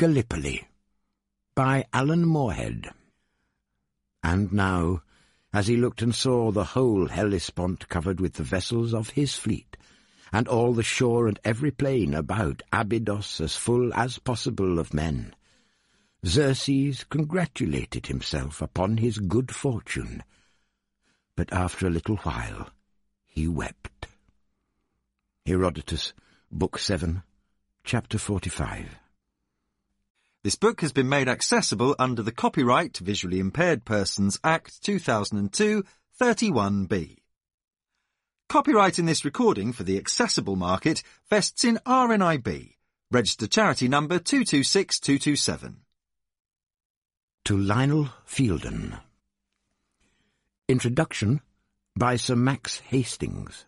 Gallipoli by Alan Moorhead. And now, as he looked and saw the whole Hellespont covered with the vessels of his fleet, and all the shore and every plain about Abydos as full as possible of men, Xerxes congratulated himself upon his good fortune, but after a little while he wept. Herodotus, Book 7, Chapter 45. This book has been made accessible under the Copyright Visually Impaired Persons Act 2002, 31B. Copyright in this recording for the accessible market vests in RNIB, registered charity number 226227. To Lionel Fielden. Introduction by Sir Max Hastings.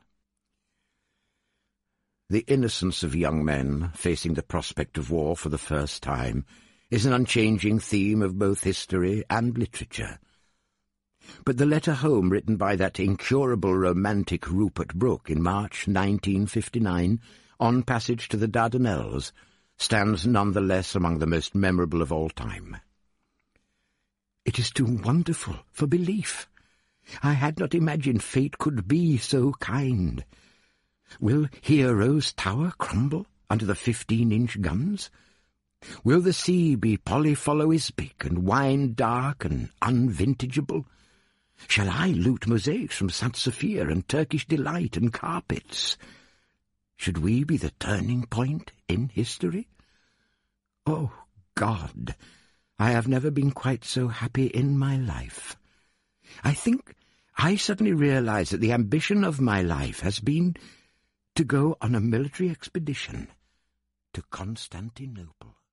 The innocence of young men facing the prospect of war for the first time is an unchanging theme of both history and literature. But the letter home written by that incurable romantic Rupert Brooke in March 1959, on passage to the Dardanelles, stands none the less among the most memorable of all time. It is too wonderful for belief. I had not imagined fate could be so kind. Will Hero's tower crumble under the 15-inch guns? Will the sea be polyfolloisbic and wine dark and unvintageable? Shall I loot mosaics from St. Sophia and Turkish delight and carpets? Should we be the turning point in history? Oh, God, I have never been quite so happy in my life. I think I suddenly realize that the ambition of my life has been to go on a military expedition to Constantinople.